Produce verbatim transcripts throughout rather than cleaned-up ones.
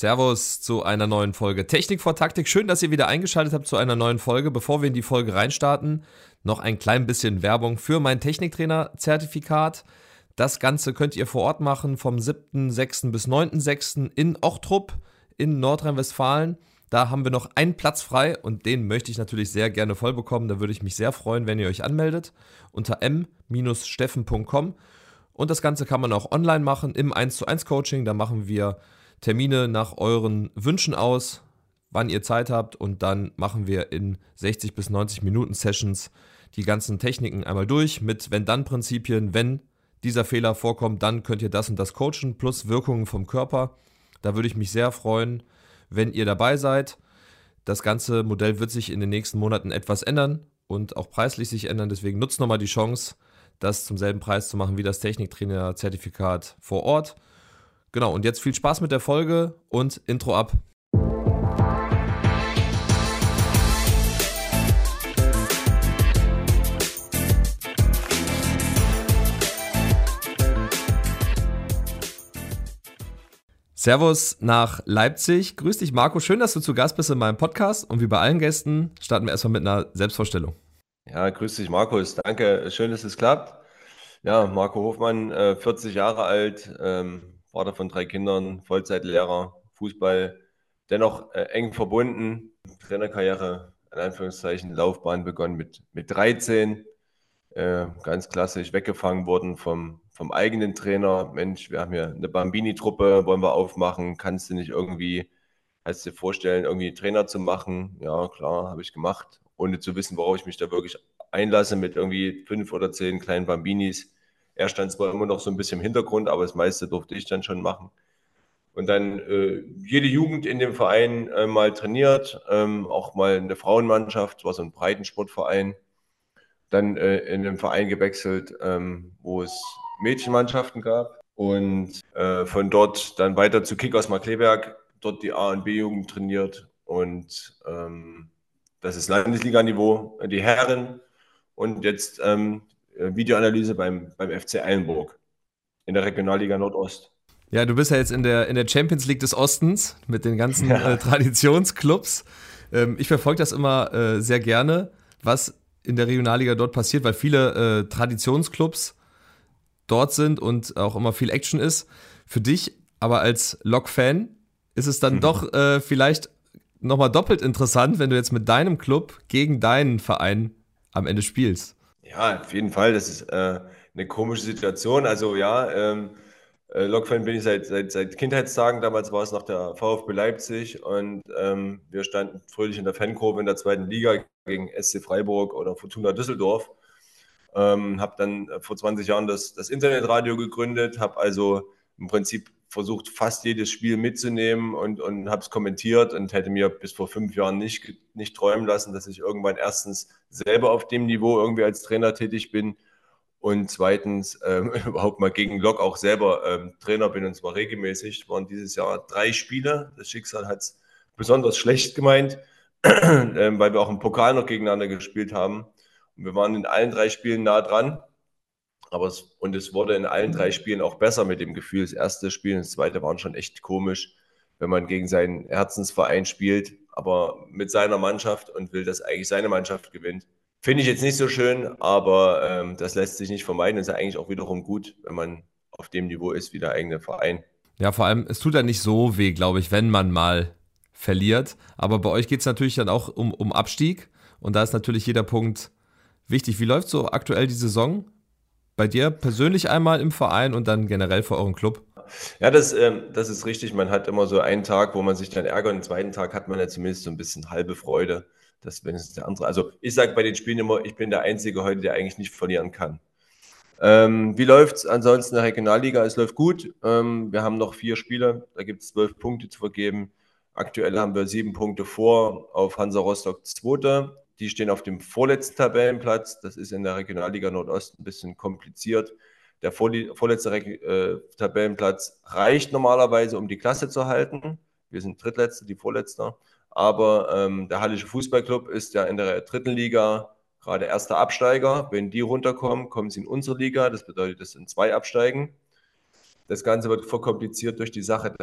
Servus zu einer neuen Folge Technik vor Taktik. Schön, dass ihr wieder eingeschaltet habt zu einer neuen Folge. Bevor wir in die Folge reinstarten, noch ein klein bisschen Werbung für mein Techniktrainer-Zertifikat. Das Ganze könnt ihr vor Ort machen vom siebten sechsten bis neunten sechsten in Ochtrup in Nordrhein-Westfalen. Da haben wir noch einen Platz frei und den möchte ich natürlich sehr gerne voll bekommen. Da würde ich mich sehr freuen, wenn ihr euch anmeldet unter m steffen punkt com. Und das Ganze kann man auch online machen im eins zu eins Coaching. Da machen wir Termine nach euren Wünschen aus, wann ihr Zeit habt, und dann machen wir in sechzig bis neunzig Minuten Sessions die ganzen Techniken einmal durch mit Wenn-Dann-Prinzipien. Wenn dieser Fehler vorkommt, dann könnt ihr das und das coachen, plus Wirkungen vom Körper. Da würde ich mich sehr freuen, wenn ihr dabei seid. Das ganze Modell wird sich in den nächsten Monaten etwas ändern und auch preislich sich ändern, deswegen nutzt nochmal die Chance, das zum selben Preis zu machen wie das Techniktrainer-Zertifikat vor Ort. Genau, und jetzt viel Spaß mit der Folge und Intro ab. Servus nach Leipzig. Grüß dich, Marco. Schön, dass du zu Gast bist in meinem Podcast. Und wie bei allen Gästen starten wir erstmal mit einer Selbstvorstellung. Ja, grüß dich, Markus. Danke. Schön, dass es klappt. Ja, Marco Hofmann, äh, vierzig Jahre alt, ähm, Vater von drei Kindern, Vollzeitlehrer, Fußball, dennoch äh, eng verbunden. Trainerkarriere, in Anführungszeichen, Laufbahn begonnen mit, mit dreizehn. Äh, ganz klassisch weggefangen worden vom, vom eigenen Trainer. Mensch, wir haben hier eine Bambini-Truppe, wollen wir aufmachen. Kannst du nicht irgendwie, kannst du dir vorstellen, irgendwie Trainer zu machen? Ja, klar, habe ich gemacht, ohne zu wissen, worauf ich mich da wirklich einlasse, mit irgendwie fünf oder zehn kleinen Bambinis. Er stand zwar immer noch so ein bisschen im Hintergrund, aber das meiste durfte ich dann schon machen. Und dann äh, jede Jugend in dem Verein äh, mal trainiert, ähm, auch mal eine Frauenmannschaft, war so ein Breitensportverein. Dann äh, in einen Verein gewechselt, ähm, wo es Mädchenmannschaften gab. Und äh, von dort dann weiter zu Kickers Markkleeberg, dort die A- und B-Jugend trainiert. Und ähm, das ist Landesliganiveau, die Herren. Und jetzt ähm, Videoanalyse beim, beim F C Eilenburg in der Regionalliga Nordost. Ja, du bist ja jetzt in der, in der Champions League des Ostens mit den ganzen ja. äh, Traditionsclubs. Ähm, ich verfolge das immer äh, sehr gerne, was in der Regionalliga dort passiert, weil viele äh, Traditionsclubs dort sind und auch immer viel Action ist. Für dich aber als Lok-Fan ist es dann mhm. doch äh, vielleicht nochmal doppelt interessant, wenn du jetzt mit deinem Club gegen deinen Verein am Ende spielst. Ja, auf jeden Fall. Das ist äh, eine komische Situation. Also ja, ähm, äh, Lok-Fan bin ich seit, seit, seit Kindheitstagen. Damals war es noch der VfB Leipzig und ähm, wir standen fröhlich in der Fankurve in der zweiten Liga gegen S C Freiburg oder Fortuna Düsseldorf. Ähm, habe dann vor zwanzig Jahren das, das Internetradio gegründet, habe also im Prinzip versucht, fast jedes Spiel mitzunehmen und, und habe es kommentiert und hätte mir bis vor fünf Jahren nicht, nicht träumen lassen, dass ich irgendwann erstens selber auf dem Niveau irgendwie als Trainer tätig bin und zweitens ähm, überhaupt mal gegen Lok auch selber ähm, Trainer bin, und zwar regelmäßig. Es waren dieses Jahr drei Spiele. Das Schicksal hat es besonders schlecht gemeint, ähm, weil wir auch im Pokal noch gegeneinander gespielt haben. Und wir waren in allen drei Spielen nah dran. Aber es, und es wurde in allen drei Spielen auch besser mit dem Gefühl. Das erste Spiel und das zweite waren schon echt komisch, wenn man gegen seinen Herzensverein spielt, aber mit seiner Mannschaft und will, dass eigentlich seine Mannschaft gewinnt. Finde ich jetzt nicht so schön, aber ähm, das lässt sich nicht vermeiden. Es ist ja eigentlich auch wiederum gut, wenn man auf dem Niveau ist wie der eigene Verein. Ja, vor allem, es tut ja nicht so weh, glaube ich, wenn man mal verliert. Aber bei euch geht es natürlich dann auch um, um Abstieg. Und da ist natürlich jeder Punkt wichtig. Wie läuft so aktuell die Saison? Bei dir persönlich einmal im Verein und dann generell für euren Club? Ja, das, ähm, das ist richtig. Man hat immer so einen Tag, wo man sich dann ärgert. Und den zweiten Tag hat man ja zumindest so ein bisschen halbe Freude, dass wenn es der andere. Also ich sage bei den Spielen immer, ich bin der Einzige heute, der eigentlich nicht verlieren kann. Ähm, wie läuft es ansonsten in der Regionalliga? Es läuft gut. Ähm, wir haben noch vier Spiele, da gibt es zwölf Punkte zu vergeben. Aktuell haben wir sieben Punkte vor auf Hansa Rostock Zweite. Die stehen auf dem vorletzten Tabellenplatz. Das ist in der Regionalliga Nordost ein bisschen kompliziert. Der vorletzte äh, Tabellenplatz reicht normalerweise, um die Klasse zu halten. Wir sind Drittletzter, die Vorletzter. Aber ähm, der Hallische Fußballclub ist ja in der dritten Liga gerade erster Absteiger. Wenn die runterkommen, kommen sie in unsere Liga. Das bedeutet, es sind zwei Absteigen. Das Ganze wird verkompliziert durch die Sache, dass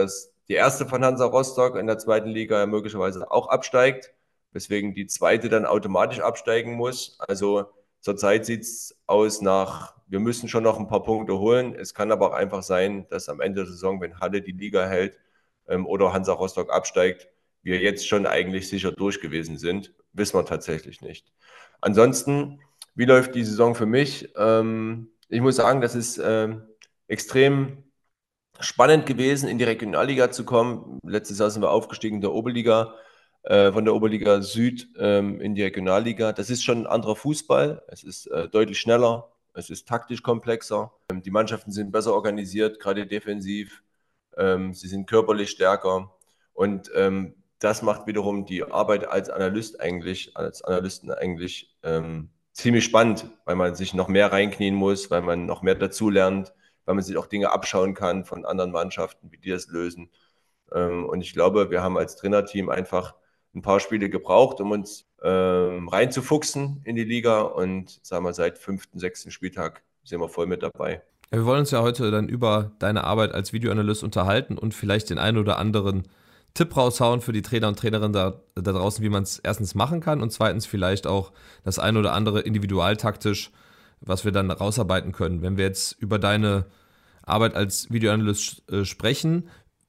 die erste von Hansa Rostock in der zweiten Liga möglicherweise auch absteigt, weswegen die zweite dann automatisch absteigen muss. Also zurzeit sieht es aus nach, wir müssen schon noch ein paar Punkte holen. Es kann aber auch einfach sein, dass am Ende der Saison, wenn Halle die Liga hält ähm, oder Hansa Rostock absteigt, wir jetzt schon eigentlich sicher durch gewesen sind. Wissen wir tatsächlich nicht. Ansonsten, wie läuft die Saison für mich? Ähm, ich muss sagen, das ist ähm, extrem spannend gewesen, in die Regionalliga zu kommen. Letztes Jahr sind wir aufgestiegen in der Oberliga, äh, von der Oberliga Süd ähm, in die Regionalliga. Das ist schon ein anderer Fußball. Es ist äh, deutlich schneller, es ist taktisch komplexer. Ähm, die Mannschaften sind besser organisiert, gerade defensiv. Ähm, sie sind körperlich stärker. Und ähm, das macht wiederum die Arbeit als Analyst eigentlich, als Analysten eigentlich ähm, ziemlich spannend, weil man sich noch mehr reinknien muss, weil man noch mehr dazulernt, weil man sich auch Dinge abschauen kann von anderen Mannschaften, wie die das lösen. Ähm, und ich glaube, wir haben als Trainerteam einfach ein paar Spiele gebraucht, um uns ähm, reinzufuchsen in die Liga. Und sagen wir, seit fünften, sechsten Spieltag sind wir voll mit dabei. Ja, wir wollen uns ja heute dann über deine Arbeit als Videoanalyst unterhalten und vielleicht den einen oder anderen Tipp raushauen für die Trainer und Trainerinnen da, da draußen, wie man es erstens machen kann und zweitens vielleicht auch das ein oder andere individualtaktisch, was wir dann rausarbeiten können. Wenn wir jetzt über deine Arbeit als Videoanalyst äh, sprechen,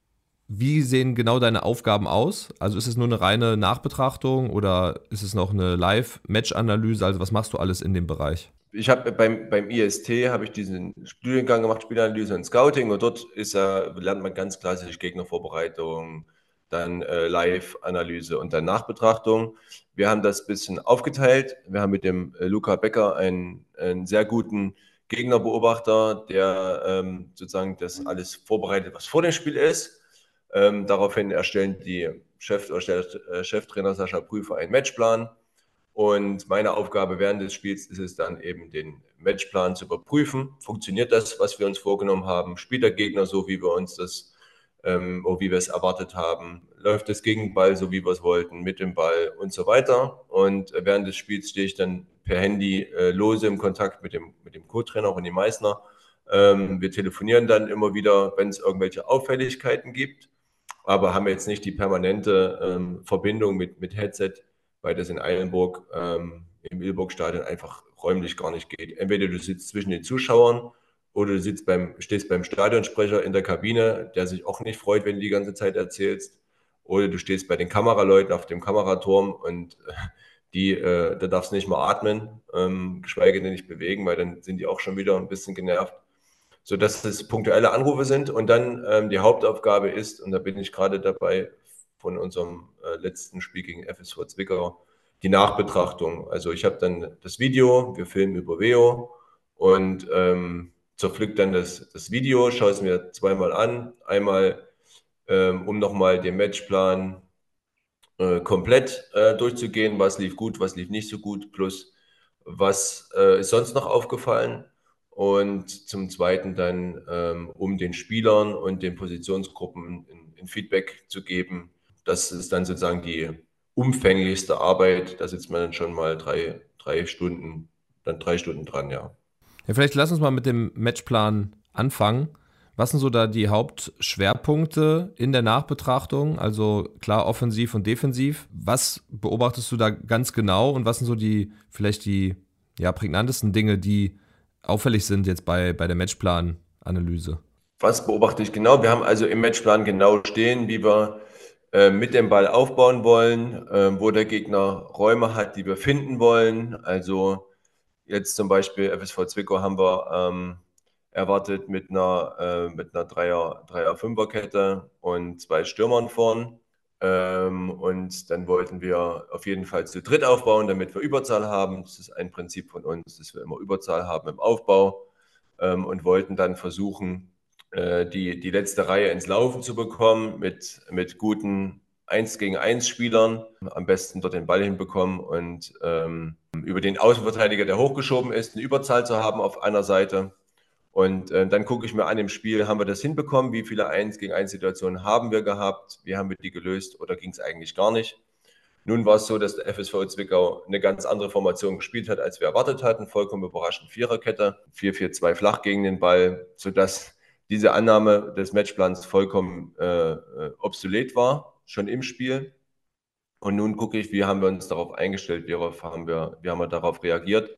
wie sehen genau deine Aufgaben aus? Also ist es nur eine reine Nachbetrachtung oder ist es noch eine Live-Match-Analyse? Also was machst du alles in dem Bereich? Ich habe beim, beim I S T habe ich diesen Studiengang gemacht, Spielanalyse und Scouting, und dort ist ja, lernt man ganz klassisch Gegnervorbereitung, dann äh, Live-Analyse und dann Nachbetrachtung. Wir haben das ein bisschen aufgeteilt. Wir haben mit dem äh, Luca Becker einen, einen sehr guten Gegnerbeobachter, der ähm, sozusagen das alles vorbereitet, was vor dem Spiel ist. Ähm, daraufhin erstellen die Chef, erstellt, äh, Cheftrainer Sascha Prüfer einen Matchplan. Und meine Aufgabe während des Spiels ist es dann eben, den Matchplan zu überprüfen. Funktioniert das, was wir uns vorgenommen haben? Spielt der Gegner so, wie wir uns das, ähm, oder wie wir es erwartet haben? Läuft das Gegenball so, wie wir es wollten, mit dem Ball und so weiter? Und während des Spiels stehe ich dann per Handy äh, lose im Kontakt mit dem, mit dem Co-Trainer Ronny Meissner. Ähm, wir telefonieren dann immer wieder, wenn es irgendwelche Auffälligkeiten gibt, aber haben jetzt nicht die permanente ähm, Verbindung mit, mit Headset, weil das in Eilenburg ähm, im Ilburg-Stadion einfach räumlich gar nicht geht. Entweder du sitzt zwischen den Zuschauern oder du sitzt beim, stehst beim Stadionsprecher in der Kabine, der sich auch nicht freut, wenn du die ganze Zeit erzählst, oder du stehst bei den Kameraleuten auf dem Kameraturm und äh, die, äh, da darfst du nicht mal atmen, ähm, geschweige denn nicht bewegen, weil dann sind die auch schon wieder ein bisschen genervt, sodass es punktuelle Anrufe sind. Und dann ähm, die Hauptaufgabe ist, und da bin ich gerade dabei, von unserem äh, letzten Spiel gegen F S V Zwickau, die Nachbetrachtung. Also ich habe dann das Video, wir filmen über Veo und ähm, zerpflückt dann das, das Video, schaue es mir zweimal an. Einmal, ähm, um nochmal den Matchplan äh, komplett äh, durchzugehen, was lief gut, was lief nicht so gut, plus was äh, ist sonst noch aufgefallen. Und zum Zweiten dann, ähm, um den Spielern und den Positionsgruppen ein Feedback zu geben. Das ist dann sozusagen die umfänglichste Arbeit. Da sitzt man dann schon mal drei, drei Stunden, dann drei Stunden dran, ja. Ja, vielleicht lass uns mal mit dem Matchplan anfangen. Was sind so da die Hauptschwerpunkte in der Nachbetrachtung? Also klar, offensiv und defensiv. Was beobachtest du da ganz genau und was sind so die, vielleicht die ja, prägnantesten Dinge, die auffällig sind jetzt bei, bei der Matchplan-Analyse? Was beobachte ich genau? Wir haben also im Matchplan genau stehen, wie wir äh, mit dem Ball aufbauen wollen, äh, wo der Gegner Räume hat, die wir finden wollen. Also jetzt zum Beispiel F S V Zwickau haben wir ähm, erwartet mit einer, äh, mit einer Dreier, Dreier-Fünfer-Kette und zwei Stürmern vorn. Ähm, und dann wollten wir auf jeden Fall zu dritt aufbauen, damit wir Überzahl haben. Das ist ein Prinzip von uns, dass wir immer Überzahl haben im Aufbau, ähm, und wollten dann versuchen, äh, die, die letzte Reihe ins Laufen zu bekommen mit, mit guten eins gegen eins Spielern, am besten dort den Ball hinbekommen und ähm, über den Außenverteidiger, der hochgeschoben ist, eine Überzahl zu haben auf einer Seite. Und äh, dann gucke ich mir an im Spiel, haben wir das hinbekommen? Wie viele eins gegen eins Situationen haben wir gehabt? Wie haben wir die gelöst oder ging es eigentlich gar nicht? Nun war es so, dass der F S V Zwickau eine ganz andere Formation gespielt hat, als wir erwartet hatten. Vollkommen überraschend Viererkette, vier vier zwei flach gegen den Ball, sodass diese Annahme des Matchplans vollkommen äh, obsolet war, schon im Spiel. Und nun gucke ich, wie haben wir uns darauf eingestellt, wie haben wir, wie haben wir darauf reagiert.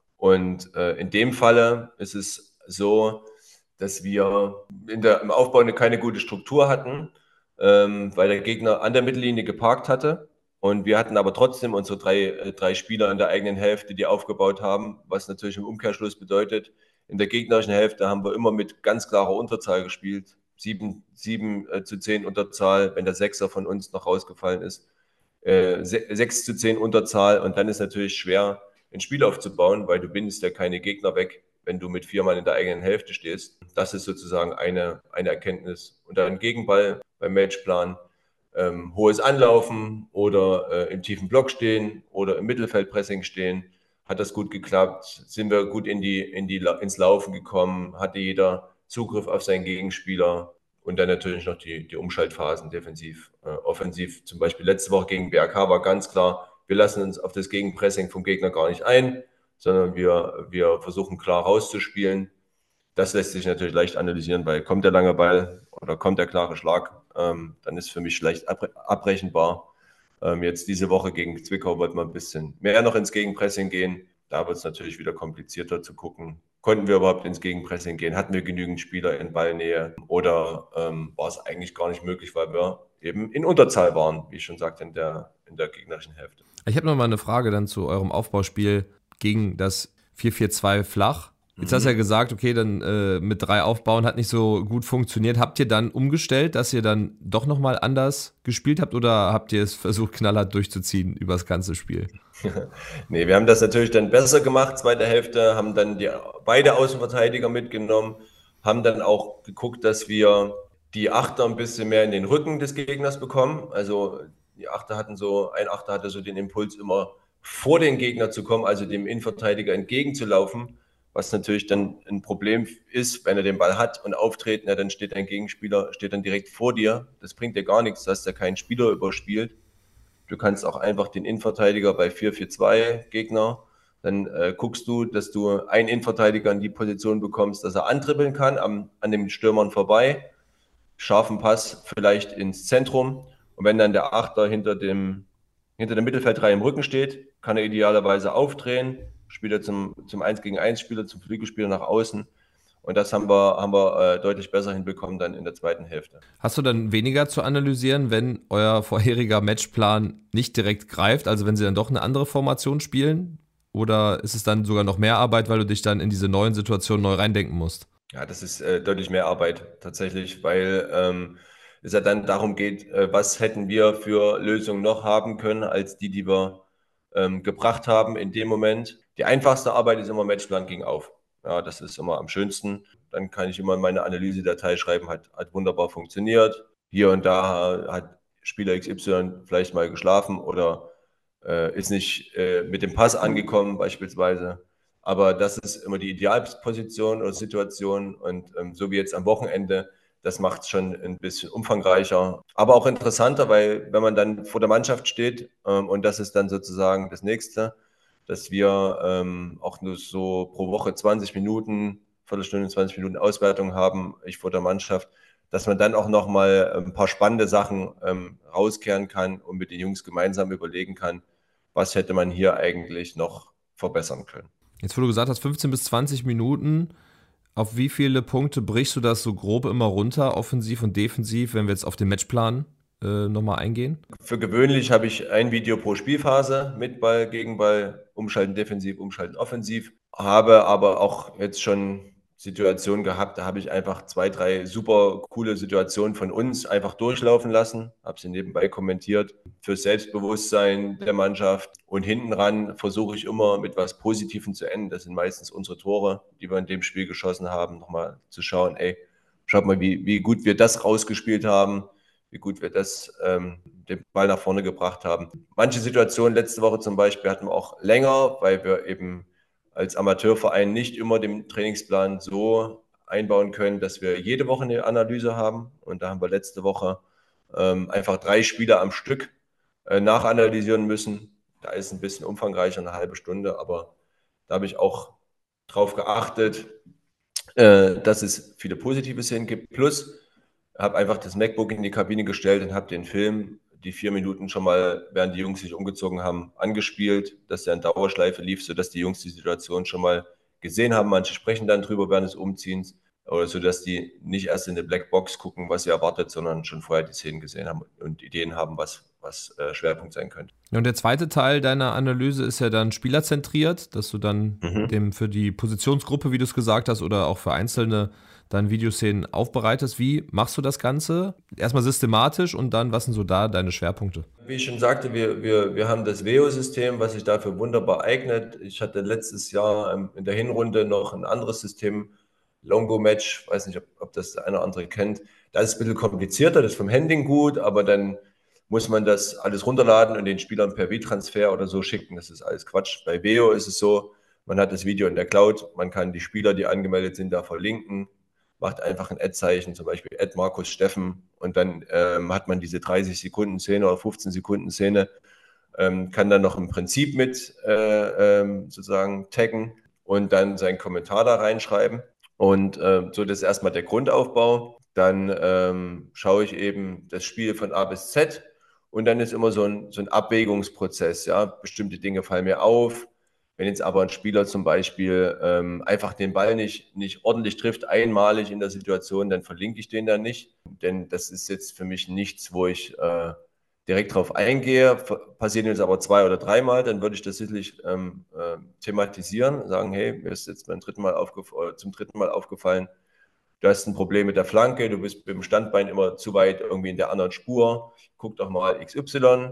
Und äh, in dem Falle ist es so, dass wir in der, im Aufbau eine, keine gute Struktur hatten, ähm, weil der Gegner an der Mittellinie geparkt hatte. Und wir hatten aber trotzdem unsere drei, äh, drei Spieler in der eigenen Hälfte, die aufgebaut haben, was natürlich im Umkehrschluss bedeutet, in der gegnerischen Hälfte haben wir immer mit ganz klarer Unterzahl gespielt. Sieben, sieben äh, zu zehn Unterzahl, wenn der Sechser von uns noch rausgefallen ist. Äh, sechs zu zehn Unterzahl und dann ist natürlich schwer, ein Spiel aufzubauen, weil du bindest ja keine Gegner weg, wenn du mit vier Mann in der eigenen Hälfte stehst. Das ist sozusagen eine, eine Erkenntnis. Und dann Gegenball beim Matchplan, ähm, hohes Anlaufen oder äh, im tiefen Block stehen oder im Mittelfeldpressing stehen. Hat das gut geklappt? Sind wir gut in die, in die, ins Laufen gekommen? Hatte jeder Zugriff auf seinen Gegenspieler? Und dann natürlich noch die, die Umschaltphasen defensiv, äh, offensiv. Zum Beispiel letzte Woche gegen B R K war ganz klar, wir lassen uns auf das Gegenpressing vom Gegner gar nicht ein, sondern wir, wir versuchen klar rauszuspielen. Das lässt sich natürlich leicht analysieren, weil kommt der lange Ball oder kommt der klare Schlag, ähm, dann ist für mich leicht abre abrechenbar. Ähm, jetzt diese Woche gegen Zwickau wollten wir ein bisschen mehr noch ins Gegenpressing gehen. Da wird es natürlich wieder komplizierter zu gucken. Konnten wir überhaupt ins Gegenpressing gehen? Hatten wir genügend Spieler in Ballnähe? Oder ähm, war es eigentlich gar nicht möglich, weil wir eben in Unterzahl waren, wie ich schon sagte, in der, in der gegnerischen Hälfte? Ich habe noch mal eine Frage dann zu eurem Aufbauspiel gegen das vier vier zwei flach. Jetzt hast du ja gesagt, okay, dann äh, mit drei aufbauen hat nicht so gut funktioniert. Habt ihr dann umgestellt, dass ihr dann doch nochmal anders gespielt habt oder habt ihr es versucht, knallhart durchzuziehen über das ganze Spiel? Nee, wir haben das natürlich dann besser gemacht, zweite Hälfte, haben dann die, beide Außenverteidiger mitgenommen, haben dann auch geguckt, dass wir die Achter ein bisschen mehr in den Rücken des Gegners bekommen. Also die Achter hatten so, ein Achter hatte so den Impuls, immer vor den Gegner zu kommen, also dem Innenverteidiger entgegenzulaufen, was natürlich dann ein Problem ist, wenn er den Ball hat und auftreten, ja, dann steht ein Gegenspieler, steht dann direkt vor dir. Das bringt dir gar nichts, du hast ja keinen Spieler überspielt. Du kannst auch einfach den Innenverteidiger bei vier vier zwei Gegner, dann äh, guckst du, dass du einen Innenverteidiger in die Position bekommst, dass er antribbeln kann, am, an den Stürmern vorbei, scharfen Pass vielleicht ins Zentrum. Und wenn dann der Achter hinter dem, hinter der Mittelfeldreihe im Rücken steht, kann er idealerweise aufdrehen, spielt er zum, zum eins gegen eins Spieler, zum Flügelspieler nach außen. Und das haben wir, haben wir äh, deutlich besser hinbekommen dann in der zweiten Hälfte. Hast du dann weniger zu analysieren, wenn euer vorheriger Matchplan nicht direkt greift, also wenn sie dann doch eine andere Formation spielen? Oder ist es dann sogar noch mehr Arbeit, weil du dich dann in diese neuen Situationen neu reindenken musst? Ja, das ist äh, deutlich mehr Arbeit tatsächlich, weil ähm, es ja dann darum geht, äh, was hätten wir für Lösungen noch haben können, als die, die wir ähm, gebracht haben in dem Moment. Die einfachste Arbeit ist immer Matchplan ging auf. Ja, das ist immer am schönsten. Dann kann ich immer meine Analyse-Datei schreiben, hat, hat wunderbar funktioniert. Hier und da hat Spieler X Y vielleicht mal geschlafen oder äh, ist nicht äh, mit dem Pass angekommen beispielsweise. Aber das ist immer die Idealposition oder Situation. Und ähm, so wie jetzt am Wochenende, das macht es schon ein bisschen umfangreicher, aber auch interessanter, weil wenn man dann vor der Mannschaft steht, ähm, und das ist dann sozusagen das Nächste, dass wir ähm, auch nur so pro Woche zwanzig Minuten, Viertelstunde, zwanzig Minuten Auswertung haben, ich vor der Mannschaft, dass man dann auch nochmal ein paar spannende Sachen ähm, rauskehren kann und mit den Jungs gemeinsam überlegen kann, was hätte man hier eigentlich noch verbessern können. Jetzt, wo du gesagt hast, fünfzehn bis zwanzig Minuten, auf wie viele Punkte brichst du das so grob immer runter, offensiv und defensiv, wenn wir jetzt auf den Matchplan äh, nochmal eingehen? Für gewöhnlich habe ich ein Video pro Spielphase mit Ball, Gegenball, umschalten defensiv, umschalten offensiv. Habe aber auch jetzt schon Situationen gehabt, da habe ich einfach zwei, drei super coole Situationen von uns einfach durchlaufen lassen, habe sie nebenbei kommentiert. Fürs Selbstbewusstsein der Mannschaft und hinten ran versuche ich immer mit was Positivem zu enden. Das sind meistens unsere Tore, die wir in dem Spiel geschossen haben, nochmal zu schauen, ey, schaut mal, wie, wie gut wir das rausgespielt haben, wie gut wir das ähm, den Ball nach vorne gebracht haben. Manche Situationen, letzte Woche zum Beispiel, hatten wir auch länger, weil wir eben als Amateurverein nicht immer den Trainingsplan so einbauen können, dass wir jede Woche eine Analyse haben. Und da haben wir letzte Woche ähm, einfach drei Spiele am Stück äh, nachanalysieren müssen. Da ist ein bisschen umfangreicher, eine halbe Stunde, aber da habe ich auch drauf geachtet, äh, dass es viele positive Szenen gibt. Plus, habe einfach das MacBook in die Kabine gestellt und habe den Film die vier Minuten schon mal, während die Jungs sich umgezogen haben, angespielt, dass der in Dauerschleife lief, sodass die Jungs die Situation schon mal gesehen haben. Manche sprechen dann drüber während des Umziehens, oder so, dass die nicht erst in eine Blackbox gucken, was sie erwartet, sondern schon vorher die Szenen gesehen haben und Ideen haben, was, was äh, Schwerpunkt sein könnte. Und der zweite Teil deiner Analyse ist ja dann spielerzentriert, dass du dann Mhm. dem für die Positionsgruppe, wie du es gesagt hast, oder auch für einzelne dann Videoszenen aufbereitest. Wie machst du das Ganze? Erstmal systematisch und dann, was sind so da deine Schwerpunkte? Wie ich schon sagte, wir, wir, wir haben das Veo-System, was sich dafür wunderbar eignet. Ich hatte letztes Jahr ähm, in der Hinrunde noch ein anderes System, Longo Match, weiß nicht, ob, ob das der eine oder andere kennt. Das ist ein bisschen komplizierter, das ist vom Handling gut, aber dann muss man das alles runterladen und den Spielern per V-Transfer oder so schicken. Das ist alles Quatsch. Bei Veo ist es so, man hat das Video in der Cloud, man kann die Spieler, die angemeldet sind, da verlinken, macht einfach ein Ad-Zeichen, zum Beispiel Ad Markus Steffen, und dann ähm, hat man diese dreißig Sekunden Szene oder fünfzehn Sekunden Szene, ähm, kann dann noch im Prinzip mit äh, ähm, sozusagen taggen und dann seinen Kommentar da reinschreiben. Und äh, so, das ist erstmal der Grundaufbau. Dann ähm, schaue ich eben das Spiel von A bis Z, und dann ist immer so ein, so ein Abwägungsprozess. Ja? Bestimmte Dinge fallen mir auf. Wenn jetzt aber ein Spieler zum Beispiel ähm, einfach den Ball nicht, nicht ordentlich trifft, einmalig in der Situation, dann verlinke ich den dann nicht. Denn das ist jetzt für mich nichts, wo ich äh, direkt drauf eingehe. Passiert jetzt aber zwei oder dreimal, dann würde ich das sicherlich ähm, äh, thematisieren, sagen, hey, mir ist jetzt beim dritten Mal aufgef- zum dritten Mal aufgefallen, du hast ein Problem mit der Flanke, du bist mit dem Standbein immer zu weit irgendwie in der anderen Spur, guck doch mal X Y.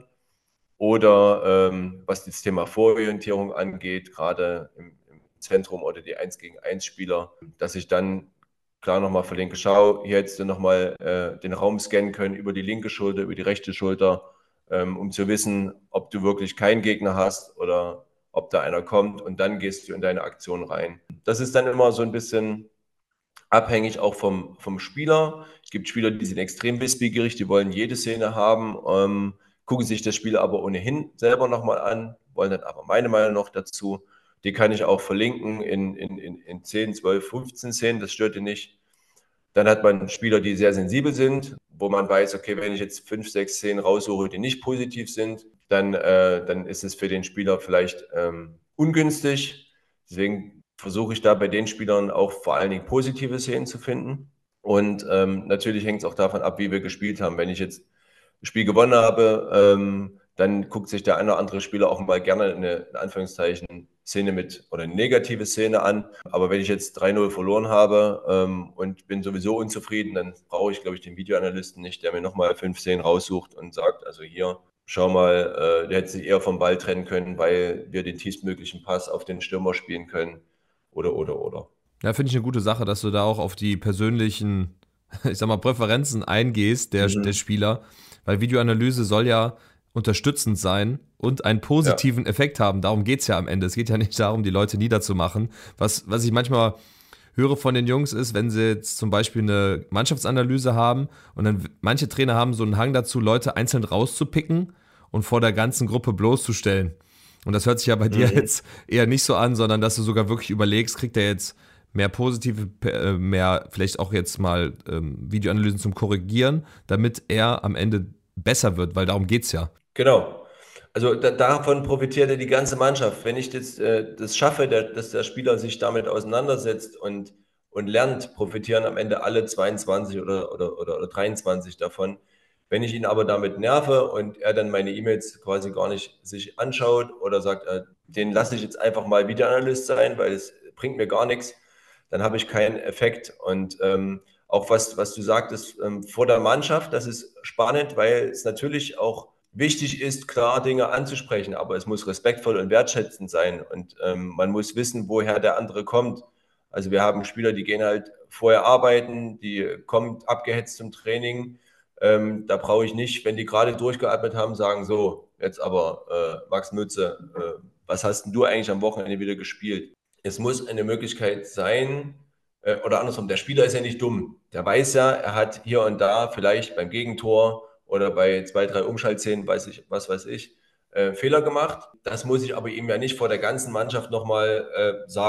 Oder ähm, was das Thema Vororientierung angeht, gerade im, im Zentrum oder die eins gegen eins Spieler, dass ich dann klar nochmal verlinke, schau, hier hättest du nochmal äh, den Raum scannen können über die linke Schulter, über die rechte Schulter, ähm, um zu wissen, ob du wirklich keinen Gegner hast oder ob da einer kommt, und dann gehst du in deine Aktion rein. Das ist dann immer so ein bisschen abhängig auch vom, vom Spieler. Es gibt Spieler, die sind extrem wissbegierig, die wollen jede Szene haben, ähm, gucken sich das Spiel aber ohnehin selber nochmal an, wollen dann aber meine Meinung noch dazu. Die kann ich auch verlinken in, in, in, in zehn, zwölf, fünfzehn Szenen, das stört ihr nicht. Dann hat man Spieler, die sehr sensibel sind, wo man weiß, okay, wenn ich jetzt fünf, sechs Szenen raussuche, die nicht positiv sind, dann, äh, dann ist es für den Spieler vielleicht ähm, ungünstig. Deswegen versuche ich da bei den Spielern auch vor allen Dingen positive Szenen zu finden. Und ähm, natürlich hängt es auch davon ab, wie wir gespielt haben. Wenn ich jetzt ein Spiel gewonnen habe, ähm, dann guckt sich der eine oder andere Spieler auch mal gerne eine, in Anführungszeichen, Szene mit oder eine negative Szene an. Aber wenn ich jetzt drei null verloren habe ähm, und bin sowieso unzufrieden, dann brauche ich, glaube ich, den Videoanalysten nicht, der mir nochmal fünf Szenen raussucht und sagt, also hier, schau mal, äh, der hätte sich eher vom Ball trennen können, weil wir den tiefstmöglichen Pass auf den Stürmer spielen können. Oder, oder, oder. Ja, finde ich eine gute Sache, dass du da auch auf die persönlichen, ich sag mal, Präferenzen eingehst der, der Mhm. Spieler, weil Videoanalyse soll ja unterstützend sein und einen Ja. positiven Effekt haben. Darum geht es ja am Ende. Es geht ja nicht darum, die Leute niederzumachen. Was, was ich manchmal höre von den Jungs ist, wenn sie jetzt zum Beispiel eine Mannschaftsanalyse haben und dann manche Trainer haben so einen Hang dazu, Leute einzeln rauszupicken und vor der ganzen Gruppe bloßzustellen. Und das hört sich ja bei dir Mhm. jetzt eher nicht so an, sondern dass du sogar wirklich überlegst, kriegt er jetzt mehr positive, äh, mehr vielleicht auch jetzt mal ähm, Videoanalysen zum Korrigieren, damit er am Ende besser wird, weil darum geht's ja. Genau. Also da, davon profitiert ja die ganze Mannschaft. Wenn ich jetzt äh, das schaffe, der, dass der Spieler sich damit auseinandersetzt und, und lernt, profitieren am Ende alle zweiundzwanzig oder, oder, oder, oder dreiundzwanzig davon. Wenn ich ihn aber damit nerve und er dann meine E-Mails quasi gar nicht sich anschaut oder sagt, äh, den lasse ich jetzt einfach mal Videoanalyst sein, weil es bringt mir gar nichts, dann habe ich keinen Effekt. Und ähm, auch was, was du sagtest, ähm, vor der Mannschaft, das ist spannend, weil es natürlich auch wichtig ist, klar Dinge anzusprechen, aber es muss respektvoll und wertschätzend sein, und ähm, man muss wissen, woher der andere kommt. Also wir haben Spieler, die gehen halt vorher arbeiten, die kommen abgehetzt zum Training. Ähm, da brauche ich nicht, wenn die gerade durchgeatmet haben, sagen so, jetzt aber äh, Max Mütze, äh, was hast denn du eigentlich am Wochenende wieder gespielt? Es muss eine Möglichkeit sein, äh, oder andersrum, der Spieler ist ja nicht dumm. Der weiß ja, er hat hier und da vielleicht beim Gegentor oder bei zwei, drei Umschaltszenen, weiß ich, was weiß ich, äh, Fehler gemacht. Das muss ich aber ihm ja nicht vor der ganzen Mannschaft nochmal äh, sagen.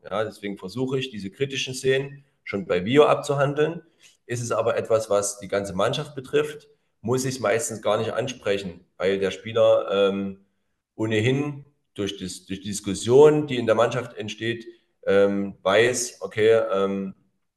Ja, deswegen versuche ich, diese kritischen Szenen schon bei Video abzuhandeln. Ist es aber etwas, was die ganze Mannschaft betrifft, muss ich es meistens gar nicht ansprechen, weil der Spieler ähm, ohnehin durch, das, durch die Diskussion, die in der Mannschaft entsteht, ähm, weiß, okay, ähm,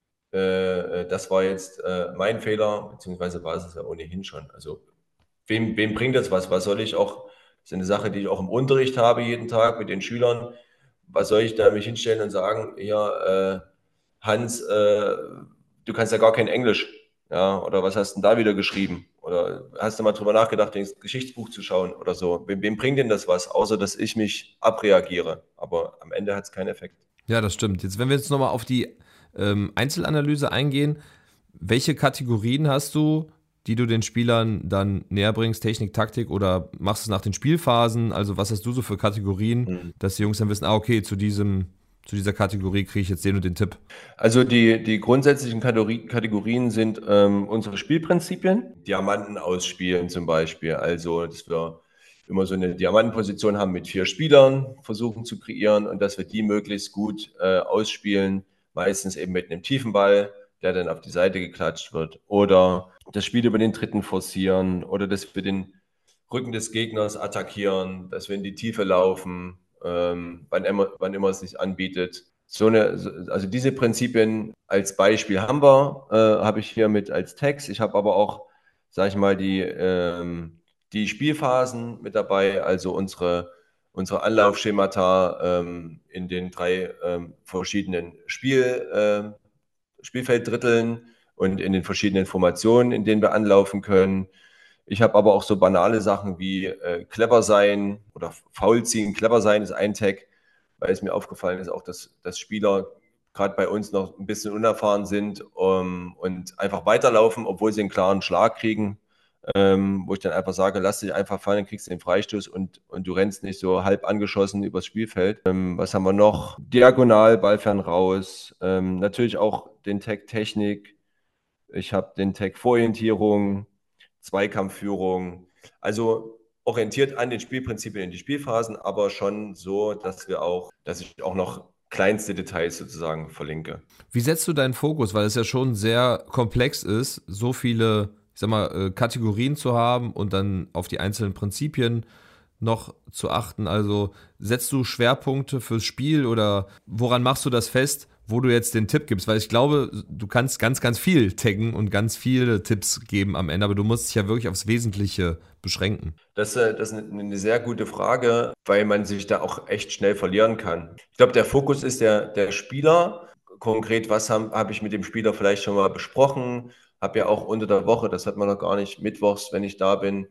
äh, äh, das war jetzt äh, mein Fehler, beziehungsweise war es es ja ohnehin schon. Also wem, wem bringt das was? Was soll ich auch, das ist eine Sache, die ich auch im Unterricht habe, jeden Tag mit den Schülern. Was soll ich da mich hinstellen und sagen, ja, äh, Hans, äh, du kannst ja gar kein Englisch. Ja, oder was hast du denn da wieder geschrieben? Oder hast du mal drüber nachgedacht, ins Geschichtsbuch zu schauen oder so? Wem, wem bringt denn das was, außer dass ich mich abreagiere? Aber am Ende hat es keinen Effekt. Ja, das stimmt. Jetzt, wenn wir jetzt nochmal auf die ähm, Einzelanalyse eingehen, welche Kategorien hast du, die du den Spielern dann näher bringst? Technik, Taktik oder machst du es nach den Spielphasen? Also was hast du so für Kategorien, Hm. dass die Jungs dann wissen, ah, okay, zu diesem, zu dieser Kategorie kriege ich jetzt den und den Tipp. Also die, die grundsätzlichen Kategori- Kategorien sind ähm, unsere Spielprinzipien. Diamanten ausspielen zum Beispiel. Also, dass wir immer so eine Diamantenposition haben mit vier Spielern, versuchen zu kreieren und dass wir die möglichst gut äh, ausspielen. Meistens eben mit einem tiefen Ball, der dann auf die Seite geklatscht wird. Oder das Spiel über den dritten forcieren. Oder dass wir den Rücken des Gegners attackieren, dass wir in die Tiefe laufen, ähm, wann immer, wann immer es sich anbietet. So eine, so- also diese Prinzipien als Beispiel haben wir, äh, habe ich hier mit als Text. Ich habe aber auch, sage ich mal, die, ähm, die Spielphasen mit dabei, also unsere, unsere Anlaufschemata ähm, in den drei ähm, verschiedenen Spiel, ähm, Spielfelddritteln und in den verschiedenen Formationen, in denen wir anlaufen können. Ich habe aber auch so banale Sachen wie äh, clever sein oder faul ziehen. Clever sein ist ein Tag, weil es mir aufgefallen ist, auch dass, dass Spieler gerade bei uns noch ein bisschen unerfahren sind um, und einfach weiterlaufen, obwohl sie einen klaren Schlag kriegen, ähm, wo ich dann einfach sage, lass dich einfach fallen, kriegst den Freistoß und, und du rennst nicht so halb angeschossen übers Spielfeld. Ähm, was haben wir noch? Diagonal, Ball fern raus. Ähm, natürlich auch den Tag Technik. Ich habe den Tag Vororientierung, Zweikampfführung. Also orientiert an den Spielprinzipien in die Spielphasen, aber schon so, dass wir auch, dass ich auch noch kleinste Details sozusagen verlinke. Wie setzt du deinen Fokus, weil es ja schon sehr komplex ist, so viele, ich sag mal, äh, Kategorien zu haben und dann auf die einzelnen Prinzipien noch zu achten? Also setzt du Schwerpunkte fürs Spiel oder woran machst du das fest, wo du jetzt den Tipp gibst? Weil ich glaube, du kannst ganz, ganz viel taggen und ganz viele Tipps geben am Ende, aber du musst dich ja wirklich aufs Wesentliche beschränken. Das, äh, das ist eine eine sehr gute Frage, weil man sich da auch echt schnell verlieren kann. Ich glaube, der Fokus ist der, der Spieler. Konkret, was habe hab ich mit dem Spieler vielleicht schon mal besprochen? Habe ja auch unter der Woche, das hat man noch gar nicht, mittwochs, wenn ich da bin,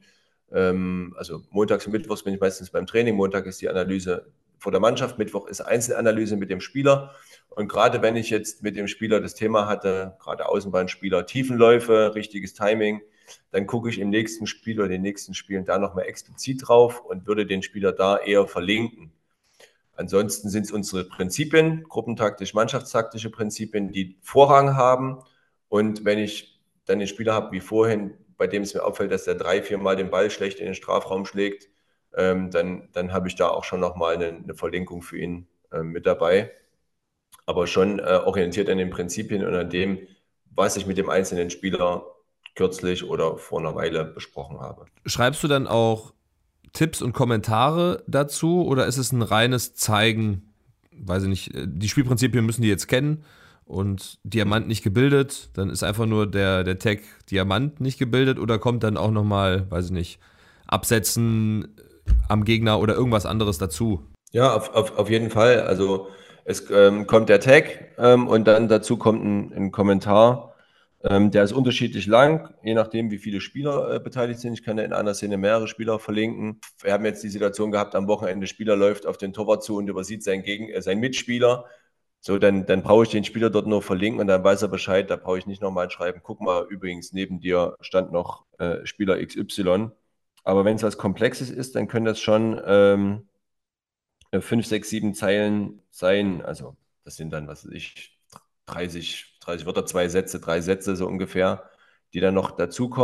ähm, also montags und mittwochs bin ich meistens beim Training. Montag ist die Analyse vor der Mannschaft, Mittwoch ist Einzelanalyse mit dem Spieler. Und gerade wenn ich jetzt mit dem Spieler das Thema hatte, gerade Außenbahnspieler, Tiefenläufe, richtiges Timing, dann gucke ich im nächsten Spiel oder den nächsten Spielen da nochmal explizit drauf und würde den Spieler da eher verlinken. Ansonsten sind es unsere Prinzipien, gruppentaktisch, mannschaftstaktische Prinzipien, die Vorrang haben. Und wenn ich dann den Spieler habe wie vorhin, bei dem es mir auffällt, dass er drei, vier Mal den Ball schlecht in den Strafraum schlägt, ähm, dann, dann habe ich da auch schon nochmal eine, eine Verlinkung für ihn ähm, mit dabei. Aber schon äh, orientiert an den Prinzipien und an dem, was ich mit dem einzelnen Spieler kürzlich oder vor einer Weile besprochen habe. Schreibst du dann auch Tipps und Kommentare dazu oder ist es ein reines Zeigen, weiß ich nicht, äh, die Spielprinzipien müssen die jetzt kennen und Diamant nicht gebildet, dann ist einfach nur der, der Tag Diamant nicht gebildet oder kommt dann auch nochmal, weiß ich nicht, Absetzen am Gegner oder irgendwas anderes dazu? Ja, auf, auf, auf jeden Fall. Also es ähm, kommt der Tag ähm, und dann dazu kommt ein, ein Kommentar. Ähm, der ist unterschiedlich lang, je nachdem, wie viele Spieler äh, beteiligt sind. Ich kann ja in einer Szene mehrere Spieler verlinken. Wir haben jetzt die Situation gehabt, am Wochenende Spieler läuft auf den Torwart zu und übersieht seinen, Gegen äh, seinen Mitspieler. So, dann, dann brauche ich den Spieler dort nur verlinken und dann weiß er Bescheid. Da brauche ich nicht nochmal schreiben. Guck mal, übrigens, neben dir stand noch äh, Spieler X Y. Aber wenn es was Komplexes ist, dann können das schon ähm, fünf, sechs, sieben Zeilen sein. Also das sind dann, was weiß ich, dreißig, dreißig Wörter, zwei Sätze, drei Sätze so ungefähr, die dann noch dazukommen.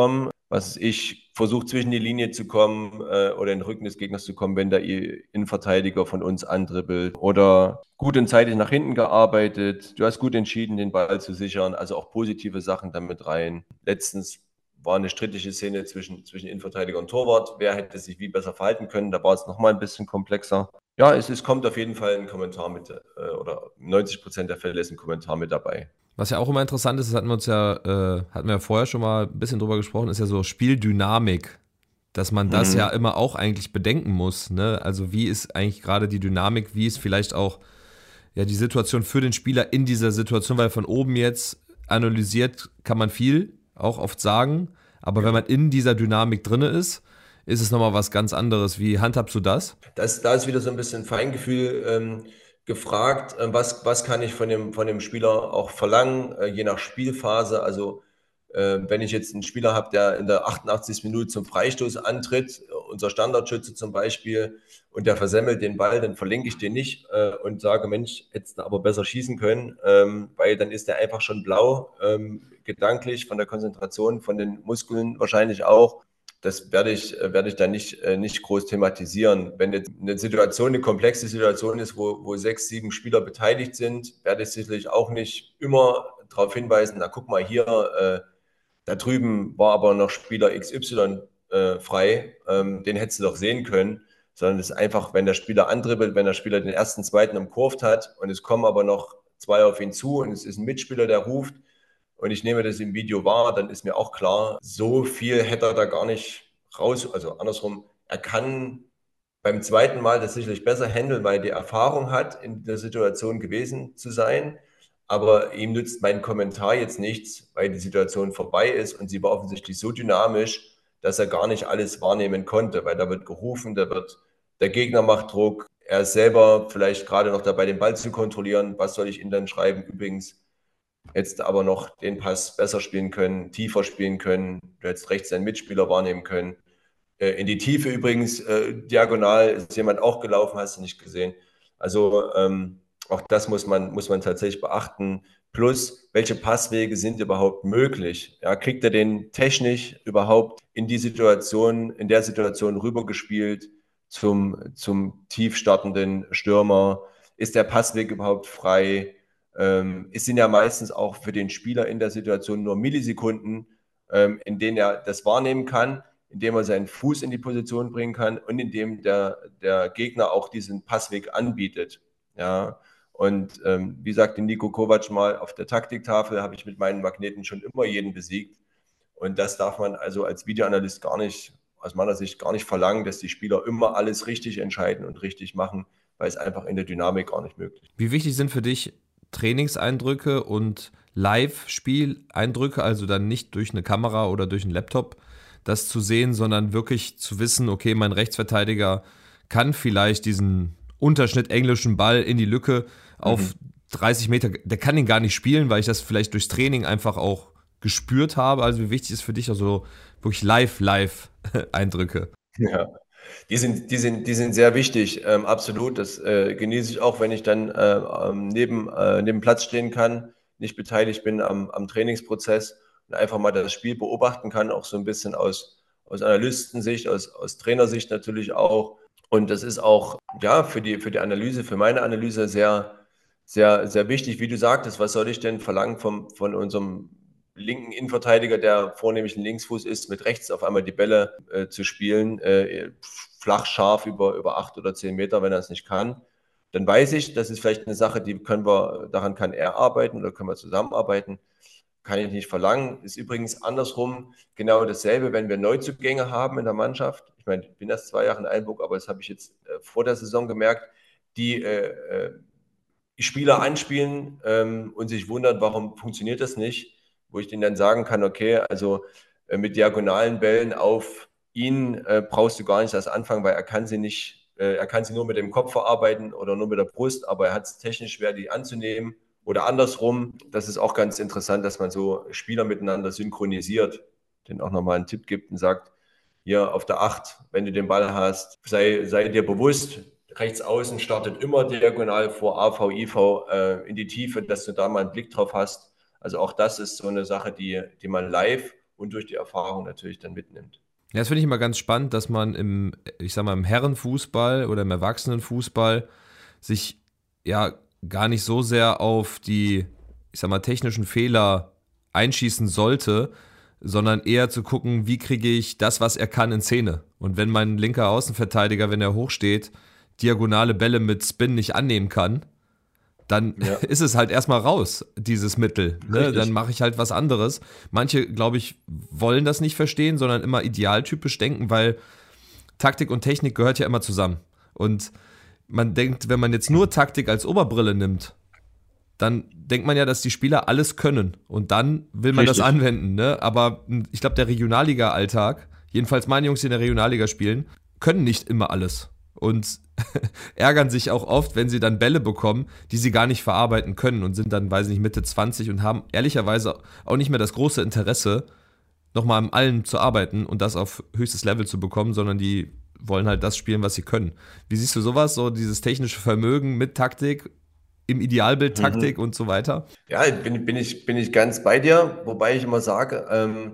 was ich, versucht zwischen die Linie zu kommen äh, oder in den Rücken des Gegners zu kommen, wenn der Innenverteidiger von uns andribbelt. Oder gut und zeitig nach hinten gearbeitet. Du hast gut entschieden, den Ball zu sichern. Also auch positive Sachen damit rein. Letztens war eine strittige Szene zwischen, zwischen Innenverteidiger und Torwart. Wer hätte sich wie besser verhalten können? Da war es nochmal ein bisschen komplexer. Ja, es, es kommt auf jeden Fall ein Kommentar mit, äh, oder neunzig Prozent der Fälle ist ein Kommentar mit dabei. Was ja auch immer interessant ist, das hatten wir uns ja, äh, hatten wir ja vorher schon mal ein bisschen drüber gesprochen, ist ja so Spieldynamik, dass man das Mhm. ja immer auch eigentlich bedenken muss, ne? Also wie ist eigentlich gerade die Dynamik, wie ist vielleicht auch ja die Situation für den Spieler in dieser Situation, weil von oben jetzt analysiert kann man viel, auch oft sagen, aber wenn man in dieser Dynamik drinne ist, ist es nochmal was ganz anderes. Wie handhabst du das? Das, da ist wieder so ein bisschen Feingefühl ähm, gefragt. Ähm, was, was kann ich von dem, von dem Spieler auch verlangen, äh, je nach Spielphase? Also, äh, wenn ich jetzt einen Spieler habe, der in der achtundachtzigsten Minute zum Freistoß antritt, äh, unser Standardschütze zum Beispiel, und der versemmelt den Ball, dann verlinke ich den nicht äh, und sage, Mensch, hättest du aber besser schießen können, ähm, weil dann ist der einfach schon blau, ähm, gedanklich, von der Konzentration, von den Muskeln wahrscheinlich auch. Das werde ich, äh, werde ich dann nicht, äh, nicht groß thematisieren. Wenn jetzt eine Situation, eine komplexe Situation ist, wo, wo sechs, sieben Spieler beteiligt sind, werde ich sicherlich auch nicht immer darauf hinweisen, na guck mal hier, äh, da drüben war aber noch Spieler X Y äh, frei, ähm, den hättest du doch sehen können, sondern es ist einfach, wenn der Spieler andribbelt, wenn der Spieler den ersten, zweiten umkurvt hat und es kommen aber noch zwei auf ihn zu und es ist ein Mitspieler, der ruft, und ich nehme das im Video wahr, dann ist mir auch klar, so viel hätte er da gar nicht raus. Also andersrum, er kann beim zweiten Mal das sicherlich besser handeln, weil er die Erfahrung hat, in der Situation gewesen zu sein. Aber ihm nützt mein Kommentar jetzt nichts, weil die Situation vorbei ist und sie war offensichtlich so dynamisch, dass er gar nicht alles wahrnehmen konnte, weil da wird gerufen, da wird, der Gegner macht Druck, er ist selber vielleicht gerade noch dabei, den Ball zu kontrollieren. Was soll ich ihm dann schreiben? Übrigens, jetzt aber noch den Pass besser spielen können, tiefer spielen können, du hättest rechts deinen Mitspieler wahrnehmen können. Äh, in die Tiefe übrigens, äh, diagonal ist jemand auch gelaufen, hast du nicht gesehen. Also ähm, auch das muss man, muss man tatsächlich beachten. Plus, welche Passwege sind überhaupt möglich? Ja, kriegt er den technisch überhaupt in die Situation, in der Situation rübergespielt zum, zum tief startenden Stürmer? Ist der Passweg überhaupt frei? Ähm, es sind ja meistens auch für den Spieler in der Situation nur Millisekunden, ähm, in denen er das wahrnehmen kann, indem er seinen Fuß in die Position bringen kann und indem der, der Gegner auch diesen Passweg anbietet. Ja, und ähm, wie sagte Nico Kovac mal, auf der Taktiktafel habe ich mit meinen Magneten schon immer jeden besiegt. Und das darf man also als Videoanalyst gar nicht, aus meiner Sicht gar nicht verlangen, dass die Spieler immer alles richtig entscheiden und richtig machen, weil es einfach in der Dynamik gar nicht möglich ist. Wie wichtig sind für dich Trainingseindrücke und Live-Spieleindrücke, also dann nicht durch eine Kamera oder durch einen Laptop das zu sehen, sondern wirklich zu wissen, okay, mein Rechtsverteidiger kann vielleicht diesen Unterschnitt englischen Ball in die Lücke auf Mhm. dreißig Meter, der kann ihn gar nicht spielen, weil ich das vielleicht durchs Training einfach auch gespürt habe. Also wie wichtig ist für dich also wirklich Live-Live-Eindrücke? Ja. Die sind, die sind, die sind sehr wichtig, ähm, absolut. Das äh, genieße ich auch, wenn ich dann äh, ähm, neben, äh, neben Platz stehen kann, nicht beteiligt bin am, am Trainingsprozess und einfach mal das Spiel beobachten kann, auch so ein bisschen aus, aus Analystensicht, aus, aus Trainersicht natürlich auch. Und das ist auch ja für die, für die Analyse, für meine Analyse sehr, sehr, sehr wichtig. Wie du sagtest, was soll ich denn verlangen vom, von unserem linken Innenverteidiger, der vornehmlich ein Linksfuß ist, mit rechts auf einmal die Bälle äh, zu spielen, äh, flach, scharf über, über acht oder zehn Meter, wenn er es nicht kann. Dann weiß ich, das ist vielleicht eine Sache, die können wir, daran kann er arbeiten oder können wir zusammenarbeiten. Kann ich nicht verlangen. Ist übrigens andersrum genau dasselbe, wenn wir Neuzugänge haben in der Mannschaft. Ich meine, ich bin erst zwei Jahre in Einburg, aber das habe ich jetzt äh, vor der Saison gemerkt, die äh, äh, Spieler anspielen ähm, und sich wundern, warum funktioniert das nicht, wo ich denen dann sagen kann, okay, also äh, mit diagonalen Bällen auf ihn äh, brauchst du gar nicht erst anfangen, weil er kann sie nicht, äh, er kann sie nur mit dem Kopf verarbeiten oder nur mit der Brust, aber er hat es technisch schwer, die anzunehmen oder andersrum. Das ist auch ganz interessant, dass man so Spieler miteinander synchronisiert, denen auch nochmal einen Tipp gibt und sagt, hier auf der acht, wenn du den Ball hast, sei, sei dir bewusst, rechts außen startet immer diagonal vor A V, I V äh, in die Tiefe, dass du da mal einen Blick drauf hast. Also auch das ist so eine Sache, die, die man live und durch die Erfahrung natürlich dann mitnimmt. Ja, das finde ich immer ganz spannend, dass man im, ich sag mal, im Herrenfußball oder im Erwachsenenfußball sich ja gar nicht so sehr auf die, ich sag mal, technischen Fehler einschießen sollte, sondern eher zu gucken, wie kriege ich das, was er kann, in Szene. Und wenn mein linker Außenverteidiger, wenn er hochsteht, diagonale Bälle mit Spin nicht annehmen kann, dann ja. ist es halt erstmal raus, dieses Mittel. Ne? Dann mache ich halt was anderes. Manche, glaube ich, wollen das nicht verstehen, sondern immer idealtypisch denken, weil Taktik und Technik gehört ja immer zusammen. Und man denkt, wenn man jetzt nur Taktik als Oberbrille nimmt, dann denkt man ja, dass die Spieler alles können. Und dann will man Richtig. das anwenden. Ne? Aber ich glaube, der Regionalliga-Alltag, jedenfalls meine Jungs, die in der Regionalliga spielen, können nicht immer alles. Und ärgern sich auch oft, wenn sie dann Bälle bekommen, die sie gar nicht verarbeiten können und sind dann, weiß ich nicht, Mitte zwanzig und haben ehrlicherweise auch nicht mehr das große Interesse, nochmal an allen zu arbeiten und das auf höchstes Level zu bekommen, sondern die wollen halt das spielen, was sie können. Wie siehst du sowas, so dieses technische Vermögen mit Taktik, im Idealbild Taktik mhm. und so weiter? Ja, bin, bin, ich, bin ich ganz bei dir, wobei ich immer sage, ähm,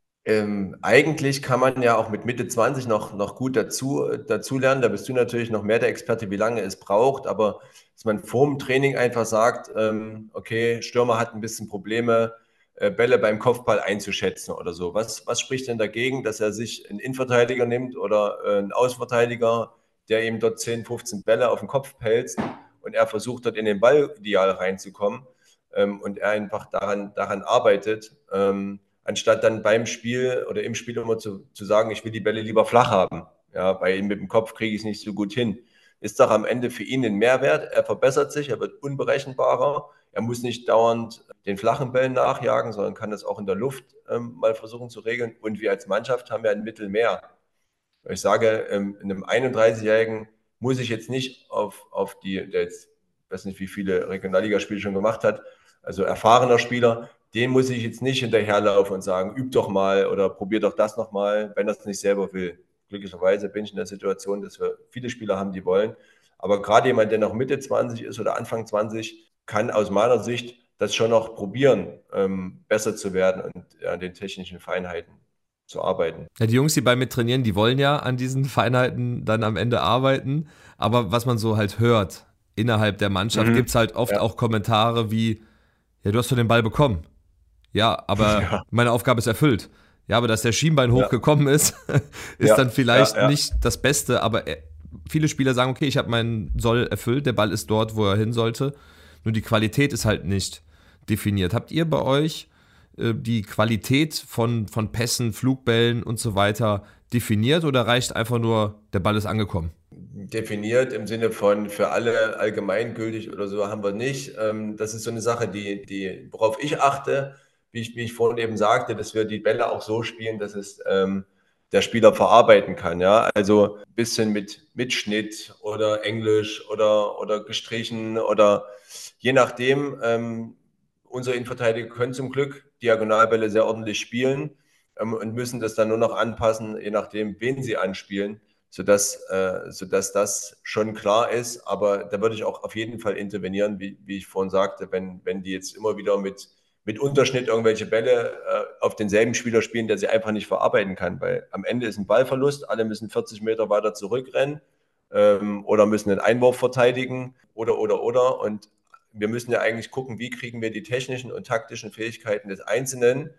Ähm, eigentlich kann man ja auch mit Mitte zwanzig noch, noch gut dazu, dazu lernen. Da bist du natürlich noch mehr der Experte, wie lange es braucht. Aber dass man vor dem Training einfach sagt, ähm, okay, Stürmer hat ein bisschen Probleme, äh, Bälle beim Kopfball einzuschätzen oder so. Was, was spricht denn dagegen, dass er sich einen Innenverteidiger nimmt oder äh, einen Außenverteidiger, der ihm dort zehn, fünfzehn Bälle auf den Kopf pelzt und er versucht dort in den Ball ideal reinzukommen ähm, und er einfach daran, daran arbeitet, ähm, anstatt dann beim Spiel oder im Spiel immer zu, zu sagen, ich will die Bälle lieber flach haben. Ja, weil mit dem Kopf kriege ich es nicht so gut hin. Ist doch am Ende für ihn ein Mehrwert. Er verbessert sich, er wird unberechenbarer. Er muss nicht dauernd den flachen Bällen nachjagen, sondern kann das auch in der Luft ähm, mal versuchen zu regeln. Und wir als Mannschaft haben ja ein Mittel mehr. Ich sage, ähm, in einem einunddreißigjährigen muss ich jetzt nicht auf, auf die, der jetzt, ich weiß nicht, wie viele Regionalligaspiele schon gemacht hat, also erfahrener Spieler, den muss ich jetzt nicht hinterherlaufen und sagen, üb doch mal oder probier doch das nochmal, wenn er es nicht selber will. Glücklicherweise bin ich in der Situation, dass wir viele Spieler haben, die wollen. Aber gerade jemand, der noch Mitte zwanzig ist oder Anfang zwanzig, kann aus meiner Sicht das schon noch probieren, ähm, besser zu werden und an ja, den technischen Feinheiten zu arbeiten. Ja, die Jungs, die bei mir trainieren, die wollen ja an diesen Feinheiten dann am Ende arbeiten. Aber was man so halt hört, innerhalb der Mannschaft mhm. gibt es halt oft ja. auch Kommentare wie, ja, du hast doch den Ball bekommen. Ja, aber ja. meine Aufgabe ist erfüllt. Ja, aber dass der Schienbein hochgekommen ja. ist, ist ja. dann vielleicht ja, ja. nicht das Beste. Aber viele Spieler sagen, okay, ich habe meinen Soll erfüllt, der Ball ist dort, wo er hin sollte. Nur die Qualität ist halt nicht definiert. Habt ihr bei euch äh, die Qualität von, von Pässen, Flugbällen und so weiter definiert oder reicht einfach nur, der Ball ist angekommen? Definiert im Sinne von für alle allgemeingültig oder so haben wir nicht. Das ist so eine Sache, die, die, worauf ich achte, wie ich, wie ich vorhin eben sagte, dass wir die Bälle auch so spielen, dass es ähm, der Spieler verarbeiten kann. Ja? Also ein bisschen mit Mitschnitt oder Englisch oder, oder gestrichen oder je nachdem. Ähm, unsere Innenverteidiger können zum Glück Diagonalbälle sehr ordentlich spielen ähm, und müssen das dann nur noch anpassen, je nachdem, wen sie anspielen. Sodass, äh, sodass das schon klar ist. Aber da würde ich auch auf jeden Fall intervenieren, wie, wie ich vorhin sagte, wenn, wenn die jetzt immer wieder mit, mit Unterschnitt irgendwelche Bälle äh, auf denselben Spieler spielen, der sie einfach nicht verarbeiten kann. Weil am Ende ist ein Ballverlust, alle müssen vierzig Meter weiter zurückrennen ähm, oder müssen einen Einwurf verteidigen oder, oder, oder. Und wir müssen ja eigentlich gucken, wie kriegen wir die technischen und taktischen Fähigkeiten des Einzelnen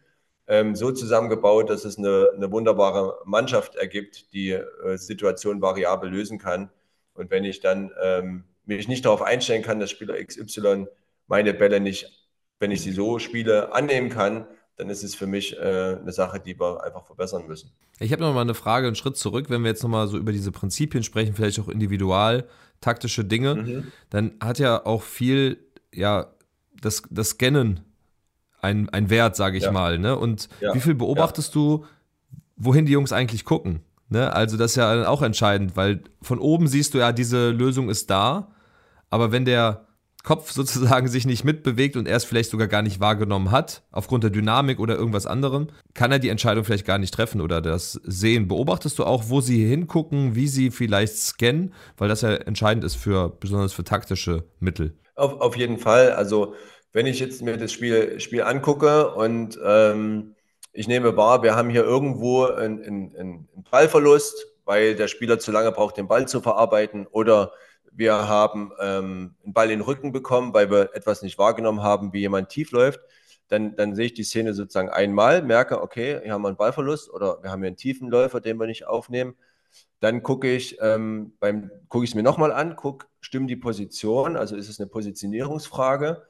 so zusammengebaut, dass es eine, eine wunderbare Mannschaft ergibt, die äh, Situationen variabel lösen kann. Und wenn ich dann ähm, mich nicht darauf einstellen kann, dass Spieler X Y meine Bälle nicht, wenn ich sie so spiele, annehmen kann, dann ist es für mich äh, eine Sache, die wir einfach verbessern müssen. Ich habe noch mal eine Frage, einen Schritt zurück, wenn wir jetzt noch mal so über diese Prinzipien sprechen, vielleicht auch individual taktische Dinge, mhm. dann hat ja auch viel, ja, das, das Scannen Ein, ein Wert, sage ich ja. mal. Ne? Und ja. wie viel beobachtest ja. du, wohin die Jungs eigentlich gucken? Ne? Also das ist ja auch entscheidend, weil von oben siehst du ja, diese Lösung ist da, aber wenn der Kopf sozusagen sich nicht mitbewegt und er es vielleicht sogar gar nicht wahrgenommen hat, aufgrund der Dynamik oder irgendwas anderem, kann er die Entscheidung vielleicht gar nicht treffen oder das sehen. Beobachtest du auch, wo sie hingucken, wie sie vielleicht scannen, weil das ja entscheidend ist für, besonders für taktische Mittel? Auf, auf jeden Fall, also wenn ich jetzt mir das Spiel, Spiel angucke und ähm, ich nehme wahr, wir haben hier irgendwo einen, einen, einen Ballverlust, weil der Spieler zu lange braucht, den Ball zu verarbeiten, oder wir haben ähm, einen Ball in den Rücken bekommen, weil wir etwas nicht wahrgenommen haben, wie jemand tief läuft. Dann, dann sehe ich die Szene sozusagen einmal, merke, okay, hier haben wir einen Ballverlust oder wir haben hier einen tiefen Läufer, den wir nicht aufnehmen. Dann gucke ich ähm, beim gucke ich es mir nochmal an, gucke, stimmt die Position, also ist es eine Positionierungsfrage,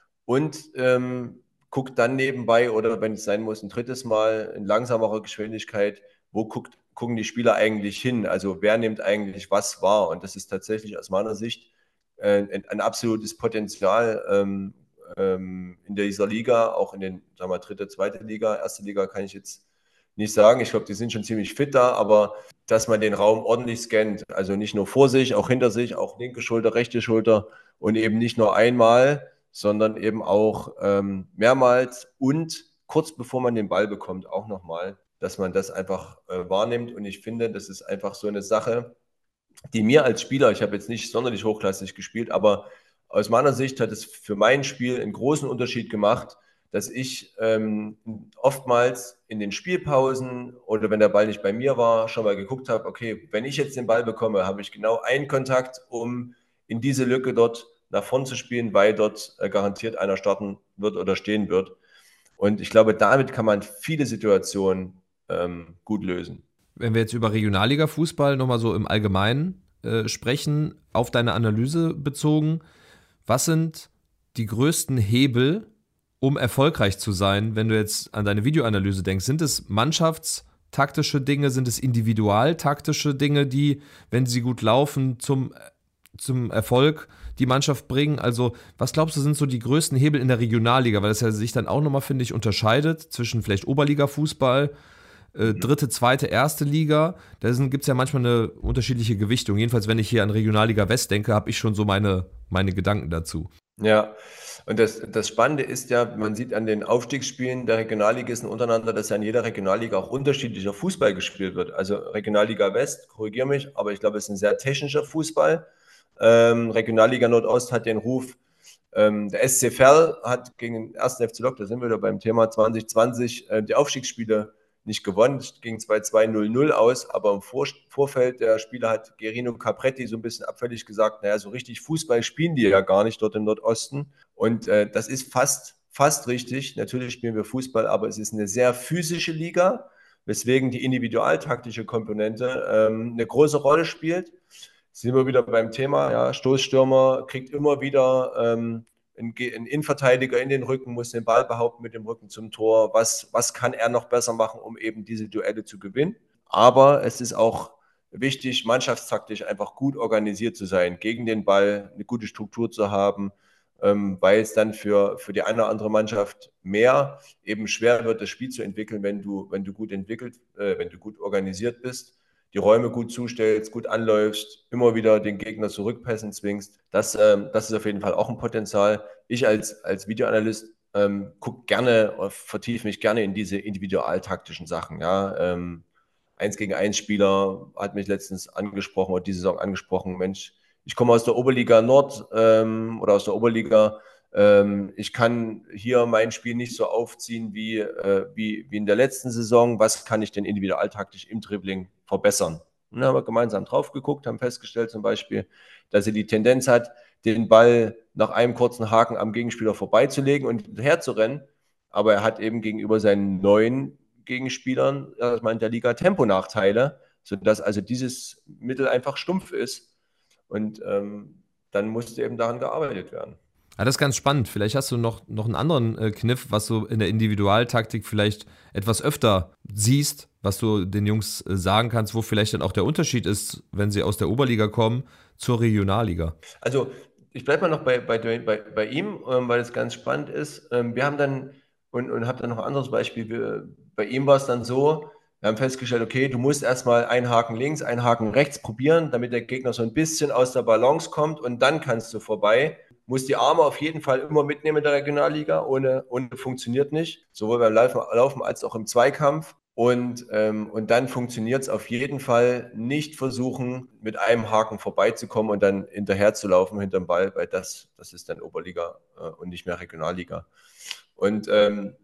und ähm, gucke dann nebenbei oder wenn es sein muss, ein drittes Mal in langsamerer Geschwindigkeit, wo guckt, gucken die Spieler eigentlich hin? Also wer nimmt eigentlich was wahr? Und das ist tatsächlich aus meiner Sicht äh, ein, ein absolutes Potenzial ähm, ähm, in dieser Liga, auch in den, sagen wir, dritte, zweite Liga, erste Liga kann ich jetzt nicht sagen. Ich glaube, die sind schon ziemlich fit da, aber dass man den Raum ordentlich scannt, also nicht nur vor sich, auch hinter sich, auch linke Schulter, rechte Schulter und eben nicht nur einmal, sondern eben auch ähm, mehrmals und kurz bevor man den Ball bekommt, auch nochmal, dass man das einfach äh, wahrnimmt. Und ich finde, das ist einfach so eine Sache, die mir als Spieler, ich habe jetzt nicht sonderlich hochklassig gespielt, aber aus meiner Sicht hat es für mein Spiel einen großen Unterschied gemacht, dass ich ähm, oftmals in den Spielpausen oder wenn der Ball nicht bei mir war, schon mal geguckt habe, okay, wenn ich jetzt den Ball bekomme, habe ich genau einen Kontakt, um in diese Lücke dort nach vorn zu spielen, weil dort äh, garantiert einer starten wird oder stehen wird. Und ich glaube, damit kann man viele Situationen ähm, gut lösen. Wenn wir jetzt über Regionalliga-Fußball nochmal so im Allgemeinen äh, sprechen, auf deine Analyse bezogen, was sind die größten Hebel, um erfolgreich zu sein, wenn du jetzt an deine Videoanalyse denkst? Sind es mannschaftstaktische Dinge, sind es individualtaktische Dinge, die, wenn sie gut laufen, zum, zum Erfolg die Mannschaft bringen? Also was glaubst du, sind so die größten Hebel in der Regionalliga? Weil das ja sich dann auch nochmal, finde ich, unterscheidet zwischen vielleicht Oberliga-Fußball, äh, dritte, zweite, erste Liga. Da gibt es ja manchmal eine unterschiedliche Gewichtung. Jedenfalls, wenn ich hier an Regionalliga West denke, habe ich schon so meine, meine Gedanken dazu. Ja, und das, das Spannende ist ja, man sieht an den Aufstiegsspielen der Regionalligisten untereinander, dass ja in jeder Regionalliga auch unterschiedlicher Fußball gespielt wird. Also Regionalliga West, korrigiere mich, aber ich glaube, es ist ein sehr technischer Fußball. Ähm, Regionalliga Nordost hat den Ruf, ähm, der S C Verl hat gegen den ersten F C Lok, da sind wir wieder beim Thema zwanzig zwanzig, äh, die Aufstiegsspiele nicht gewonnen. Es ging zwei zwei null null aus, aber im Vor Vorfeld der Spiele hat Gerino Capretti so ein bisschen abfällig gesagt, naja, so richtig Fußball spielen die ja gar nicht dort im Nordosten. Und äh, das ist fast, fast richtig. Natürlich spielen wir Fußball, aber es ist eine sehr physische Liga, weswegen die individualtaktische Komponente ähm, eine große Rolle spielt. Sind wir wieder beim Thema, ja, Stoßstürmer kriegt immer wieder ähm, ein, ein Innenverteidiger in den Rücken, muss den Ball behaupten mit dem Rücken zum Tor. Was, was kann er noch besser machen, um eben diese Duelle zu gewinnen? Aber es ist auch wichtig, mannschaftstaktisch einfach gut organisiert zu sein, gegen den Ball eine gute Struktur zu haben, ähm, weil es dann für, für die eine oder andere Mannschaft mehr eben schwer wird, das Spiel zu entwickeln, wenn du, wenn du gut entwickelt, äh, wenn du gut organisiert bist, die Räume gut zustellst, gut anläufst, immer wieder den Gegner zurückpassen zwingst. Das, ähm, das ist auf jeden Fall auch ein Potenzial. Ich als, als Videoanalyst ähm, gucke gerne, vertiefe mich gerne in diese individualtaktischen Sachen. Ja? Ähm, eins gegen eins Spieler hat mich letztens angesprochen oder diese Saison angesprochen, Mensch, ich komme aus der Oberliga Nord ähm, oder aus der Oberliga. Ähm, ich kann hier mein Spiel nicht so aufziehen wie, äh, wie, wie in der letzten Saison. Was kann ich denn individualtaktisch im Dribbling verbessern? Und dann haben wir gemeinsam drauf geguckt, haben festgestellt zum Beispiel, dass er die Tendenz hat, den Ball nach einem kurzen Haken am Gegenspieler vorbeizulegen und hinterher zu rennen. Aber er hat eben gegenüber seinen neuen Gegenspielern erstmal in der Liga Temponachteile, sodass also dieses Mittel einfach stumpf ist. Und ähm, dann musste eben daran gearbeitet werden. Ja, das ist ganz spannend. Vielleicht hast du noch, noch einen anderen äh, Kniff, was du in der Individualtaktik vielleicht etwas öfter siehst, was du den Jungs äh, sagen kannst, wo vielleicht dann auch der Unterschied ist, wenn sie aus der Oberliga kommen, zur Regionalliga. Also ich bleibe mal noch bei, bei, bei, bei ihm, ähm, weil es ganz spannend ist. Ähm, wir haben dann, und, und habe dann noch ein anderes Beispiel, wir, bei ihm war es dann so, wir haben festgestellt, okay, du musst erstmal einen Haken links, einen Haken rechts probieren, damit der Gegner so ein bisschen aus der Balance kommt und dann kannst du vorbei. Muss die Arme auf jeden Fall immer mitnehmen in der Regionalliga, ohne, ohne funktioniert nicht, sowohl beim Laufen als auch im Zweikampf. Und, ähm, und dann funktioniert es auf jeden Fall. Nicht versuchen, mit einem Haken vorbeizukommen und dann hinterher zu laufen hinterm Ball, weil das, das ist dann Oberliga äh, und nicht mehr Regionalliga. Und ähm,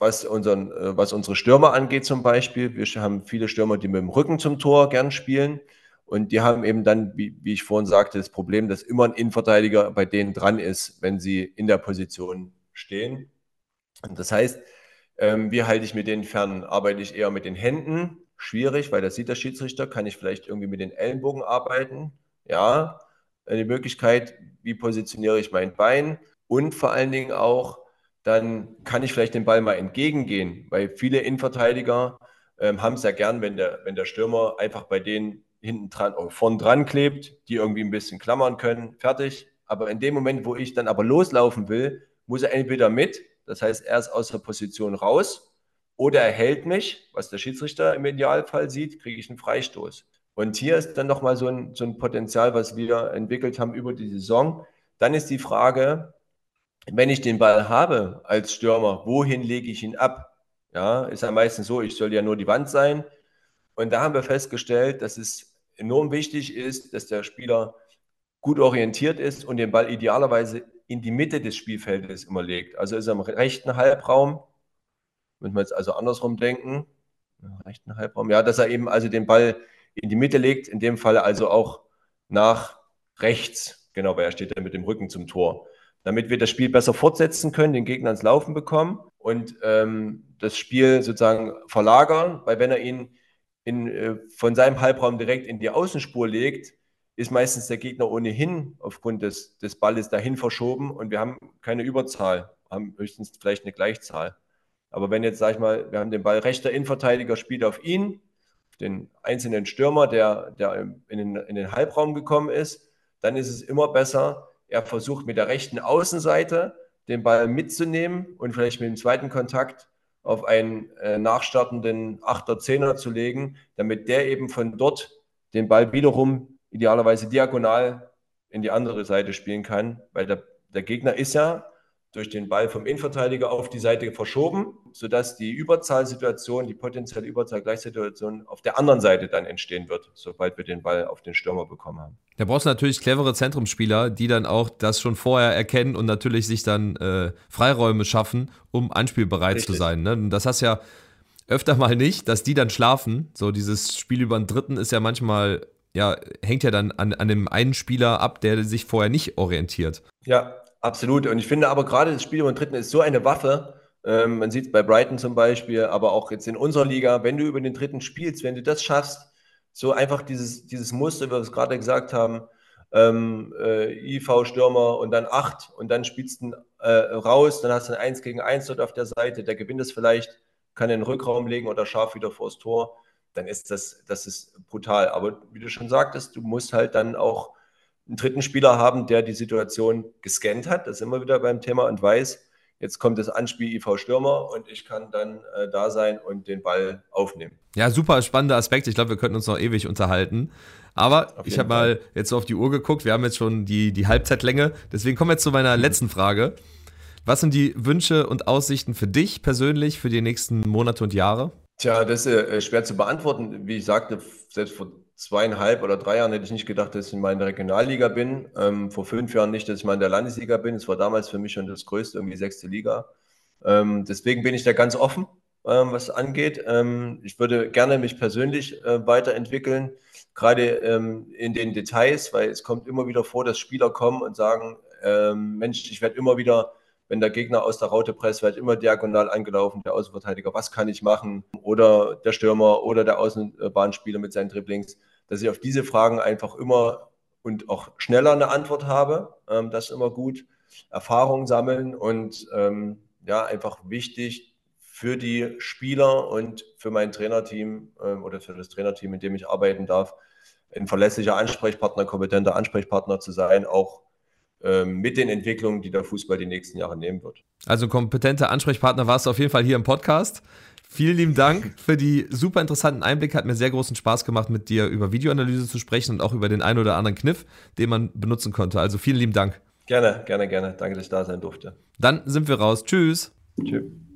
was, unseren, was unsere Stürmer angeht zum Beispiel. Wir haben viele Stürmer, die mit dem Rücken zum Tor gern spielen. Und die haben eben dann, wie, wie ich vorhin sagte, das Problem, dass immer ein Innenverteidiger bei denen dran ist, wenn sie in der Position stehen. Und das heißt, ähm, wie halte ich mit denen fern? Arbeite ich eher mit den Händen? Schwierig, weil das sieht der Schiedsrichter. Kann ich vielleicht irgendwie mit den Ellenbogen arbeiten? Ja, eine Möglichkeit. Wie positioniere ich mein Bein? Und vor allen Dingen auch, dann kann ich vielleicht den Ball mal entgegengehen, weil viele Innenverteidiger ähm, haben es ja gern, wenn der, wenn der Stürmer einfach bei denen hinten dran, oh, vorn dran klebt, die irgendwie ein bisschen klammern können, fertig. Aber in dem Moment, wo ich dann aber loslaufen will, muss er entweder mit, das heißt, er ist aus der Position raus, oder er hält mich, was der Schiedsrichter im Idealfall sieht, kriege ich einen Freistoß. Und hier ist dann nochmal so ein, so ein Potenzial, was wir entwickelt haben über die Saison. Dann ist die Frage, wenn ich den Ball habe als Stürmer, wohin lege ich ihn ab? Ja, ist ja meistens so, ich soll ja nur die Wand sein. Und da haben wir festgestellt, dass es enorm wichtig ist, dass der Spieler gut orientiert ist und den Ball idealerweise in die Mitte des Spielfeldes immer legt. Also ist er im rechten Halbraum, müssen wir jetzt also andersrum denken, im rechten Halbraum, ja, dass er eben also den Ball in die Mitte legt, in dem Fall also auch nach rechts, genau, weil er steht ja mit dem Rücken zum Tor, damit wir das Spiel besser fortsetzen können, den Gegner ins Laufen bekommen und ähm, das Spiel sozusagen verlagern, weil wenn er ihn in, äh, von seinem Halbraum direkt in die Außenspur legt, ist meistens der Gegner ohnehin aufgrund des, des Balles dahin verschoben und wir haben keine Überzahl, haben höchstens vielleicht eine Gleichzahl. Aber wenn jetzt, sag ich mal, wir haben den Ball, rechter Innenverteidiger spielt auf ihn, den einzelnen Stürmer, der, der in, den, in den Halbraum gekommen ist, dann ist es immer besser, er versucht mit der rechten Außenseite den Ball mitzunehmen und vielleicht mit dem zweiten Kontakt auf einen äh, nachstartenden Achter, Zehner zu legen, damit der eben von dort den Ball wiederum idealerweise diagonal in die andere Seite spielen kann, weil der, der Gegner ist ja durch den Ball vom Innenverteidiger auf die Seite verschoben, sodass die Überzahlsituation, die potenzielle Überzahl-Gleichsituation auf der anderen Seite dann entstehen wird, sobald wir den Ball auf den Stürmer bekommen haben. Da brauchst du natürlich clevere Zentrumsspieler, die dann auch das schon vorher erkennen und natürlich sich dann äh, Freiräume schaffen, um anspielbereit Richtig. zu sein. Ne? Und das hast ja öfter mal nicht, dass die dann schlafen. So dieses Spiel über den Dritten ist ja manchmal, ja, hängt ja dann an, an dem einen Spieler ab, der sich vorher nicht orientiert. Ja, absolut. Und ich finde aber gerade das Spiel über den Dritten ist so eine Waffe. Ähm, man sieht es bei Brighton zum Beispiel, aber auch jetzt in unserer Liga, wenn du über den Dritten spielst, wenn du das schaffst, so einfach dieses, dieses Muster, wie wir es gerade gesagt haben, ähm, äh, I V-Stürmer und dann acht und dann spielst du äh, raus, dann hast du ein eins gegen eins dort auf der Seite, der gewinnt es vielleicht, kann in den Rückraum legen oder scharf wieder vors Tor, dann ist das, das ist brutal. Aber wie du schon sagtest, du musst halt dann auch einen dritten Spieler haben, der die Situation gescannt hat, das ist immer wieder beim Thema und weiß, jetzt kommt das Anspiel I V-Stürmer und ich kann dann äh, da sein und den Ball aufnehmen. Ja, super spannender Aspekt. Ich glaube, wir könnten uns noch ewig unterhalten. Aber ich habe mal jetzt so auf die Uhr geguckt. Wir haben jetzt schon die, die Halbzeitlänge. Deswegen kommen wir jetzt zu meiner letzten Frage. Was sind die Wünsche und Aussichten für dich persönlich für die nächsten Monate und Jahre? Tja, das ist äh, schwer zu beantworten. Wie ich sagte, selbst vor zweieinhalb oder drei Jahren hätte ich nicht gedacht, dass ich mal in der Regionalliga bin. Ähm, vor fünf Jahren nicht, dass ich mal in der Landesliga bin. Es war damals für mich schon das Größte, irgendwie sechste Liga. Ähm, deswegen bin ich da ganz offen, ähm, was angeht. Ähm, ich würde gerne mich persönlich äh, weiterentwickeln, gerade ähm, in den Details, weil es kommt immer wieder vor, dass Spieler kommen und sagen, ähm, Mensch, ich werde immer wieder, wenn der Gegner aus der Raute presst, wird immer diagonal angelaufen, der Außenverteidiger, was kann ich machen? Oder der Stürmer oder der Außenbahnspieler mit seinen Dribblings, dass ich auf diese Fragen einfach immer und auch schneller eine Antwort habe. Ähm, das ist immer gut. Erfahrung sammeln und ähm, ja, einfach wichtig für die Spieler und für mein Trainerteam ähm, oder für das Trainerteam, in dem ich arbeiten darf, ein verlässlicher Ansprechpartner, kompetenter Ansprechpartner zu sein, auch ähm, mit den Entwicklungen, die der Fußball die nächsten Jahre nehmen wird. Also ein kompetenter Ansprechpartner warst du auf jeden Fall hier im Podcast. Vielen lieben Dank für die super interessanten Einblicke. Hat mir sehr großen Spaß gemacht, mit dir über Videoanalyse zu sprechen und auch über den einen oder anderen Kniff, den man benutzen konnte. Also vielen lieben Dank. Gerne, gerne, gerne. Danke, dass ich da sein durfte. Dann sind wir raus. Tschüss. Tschüss.